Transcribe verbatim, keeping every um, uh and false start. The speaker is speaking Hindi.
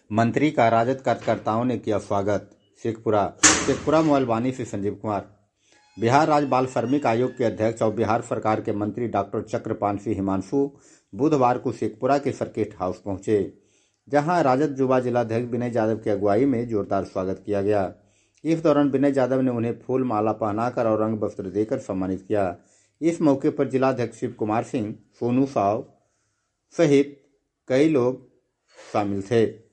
मंत्री का राजद कार्यकर्ताओं ने किया स्वागत। शेखपुरा शेखपुरा मोबाइलवानी से संजीव कुमार। बिहार राज्य बाल श्रमिक आयोग के अध्यक्ष और बिहार सरकार के मंत्री डॉक्टर चक्रपाल सिंह हिमांशु बुधवार को शेखपुरा के सर्किट हाउस पहुंचे, जहां राजद युवा जिलाध्यक्ष विनय यादव की अगुवाई में जोरदार स्वागत किया गया। इस दौरान विनय यादव ने उन्हें फूल माला पहनाकर और रंग वस्त्र देकर सम्मानित किया। इस मौके पर जिलाध्यक्ष शिव कुमार सिंह, सोनू साव सहित कई लोग शामिल थे।